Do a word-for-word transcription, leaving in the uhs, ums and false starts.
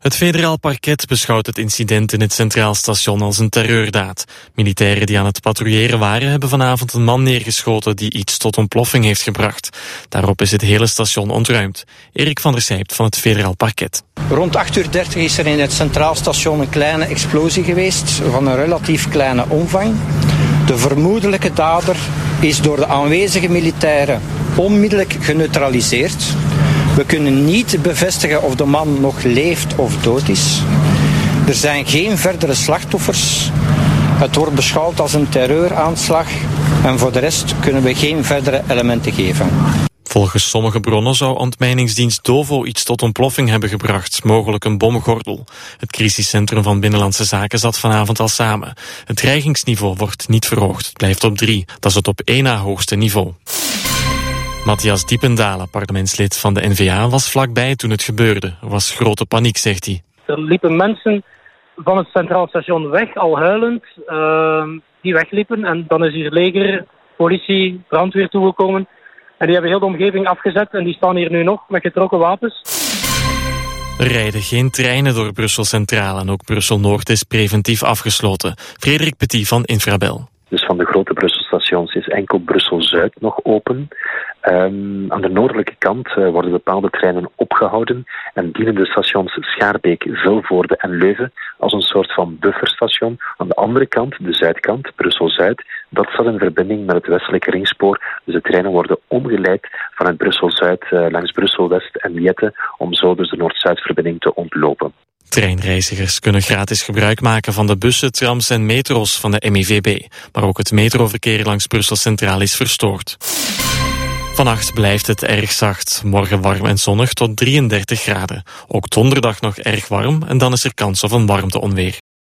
Het federaal parket beschouwt het incident in het Centraal Station als een terreurdaad. Militairen die aan het patrouilleren waren hebben vanavond een man neergeschoten die iets tot ontploffing heeft gebracht. Daarop is het hele station ontruimd. Erik van der Sijpt van het federaal parket. Rond acht uur dertig is er in het Centraal Station een kleine explosie geweest van een relatief kleine omvang. De vermoedelijke dader is door de aanwezige militairen onmiddellijk geneutraliseerd. We kunnen niet bevestigen of de man nog leeft of dood is. Er zijn geen verdere slachtoffers. Het wordt beschouwd als een terreuraanslag en voor de rest kunnen we geen verdere elementen geven. Volgens sommige bronnen zou ontmijningsdienst Dovo iets tot ontploffing hebben gebracht, mogelijk een bomgordel. Het crisiscentrum van Binnenlandse Zaken zat vanavond al samen. Het dreigingsniveau wordt niet verhoogd, het blijft op drie. Dat is het op één na hoogste niveau. Matthias Diependalen, parlementslid van de N V A, was vlakbij toen het gebeurde. Er was grote paniek, zegt hij. Er liepen mensen van het Centraal Station weg, al huilend, uh, die wegliepen. En dan is hier leger, politie, brandweer toegekomen. En die hebben heel de omgeving afgezet en die staan hier nu nog met getrokken wapens. Er rijden geen treinen door Brussel Centraal en ook Brussel Noord is preventief afgesloten. Frederik Petit van Infrabel. Dus van de grote Brusselstations is enkel Brussel-Zuid nog open. Um, aan de noordelijke kant uh, worden bepaalde treinen opgehouden en dienen de stations Schaarbeek, Vilvoorde en Leuven als een soort van bufferstation. Aan de andere kant, de zuidkant, Brussel-Zuid, dat staat in verbinding met het westelijke ringspoor. Dus de treinen worden omgeleid vanuit Brussel-Zuid uh, langs Brussel-West en Liette om zo dus de Noord-Zuid-verbinding te ontlopen. Treinreizigers kunnen gratis gebruik maken van de bussen, trams en metro's van de M I V B. Maar ook het metroverkeer langs Brussel Centraal is verstoord. Vannacht blijft het erg zacht. Morgen warm en zonnig tot drieëndertig graden. Ook donderdag nog erg warm en dan is er kans op een warmteonweer.